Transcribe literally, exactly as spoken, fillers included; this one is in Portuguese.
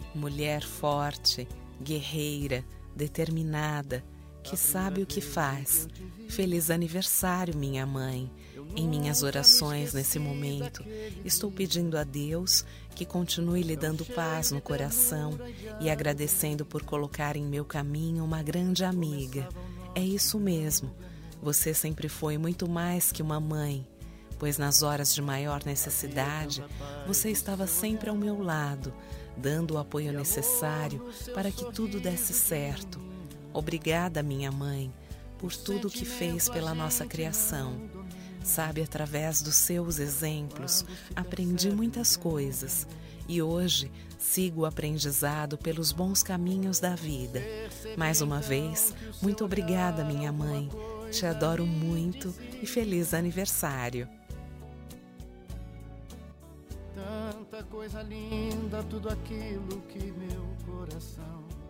mulher forte, guerreira, determinada, que sabe o que faz. Feliz aniversário, minha mãe. Em minhas orações nesse momento, estou pedindo a Deus que continue lhe dando paz no coração e agradecendo por colocar em meu caminho uma grande amiga. É isso mesmo, você sempre foi muito mais que uma mãe, pois nas horas de maior necessidade, você estava sempre ao meu lado, dando o apoio necessário para que tudo desse certo. Obrigada, minha mãe, por tudo o que fez pela nossa criação. Sabe, através dos seus exemplos, aprendi muitas coisas e hoje sigo o aprendizado pelos bons caminhos da vida. Mais uma vez, muito obrigada, minha mãe. Te adoro muito e feliz aniversário. Tanta coisa linda, tudo aquilo que meu coração